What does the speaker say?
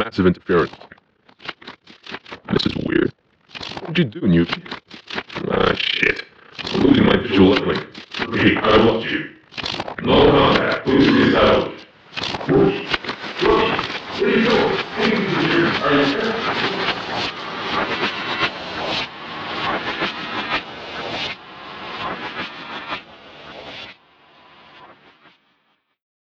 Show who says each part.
Speaker 1: massive interference. This is weird. What'd you do, Newbie? Ah, shit. I'm losing my visual uplink. Okay, I lost you.